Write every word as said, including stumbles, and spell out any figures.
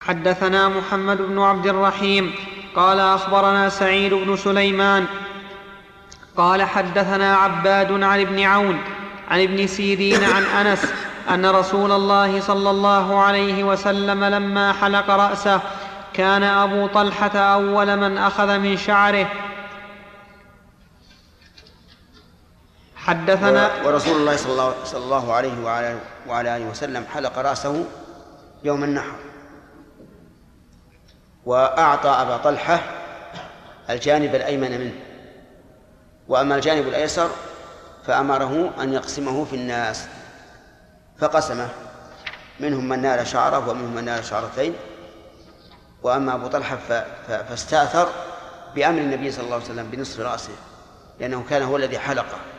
حدثنا محمد بن عبد الرحيم قال أخبرنا سعيد بن سليمان قال حدثنا عباد عن ابن عون عن ابن سيرين عن أنس أن رسول الله صلى الله عليه وسلم لما حلق رأسه كان أبو طلحة أول من أخذ من شعره. حدثنا ورسول الله صلى الله عليه وعلى آله وسلم حلق رأسه يوم النحر، وأعطى أبا طلحة الجانب الأيمن منه، وأما الجانب الأيسر فأمره أن يقسمه في الناس، فقسمه، منهم من نال شعره ومنهم من نال شعرتين. وأما أبو طلحة فاستأثر بأمر النبي صلى الله عليه وسلم بنصف رأسه، لأنه كان هو الذي حلقه.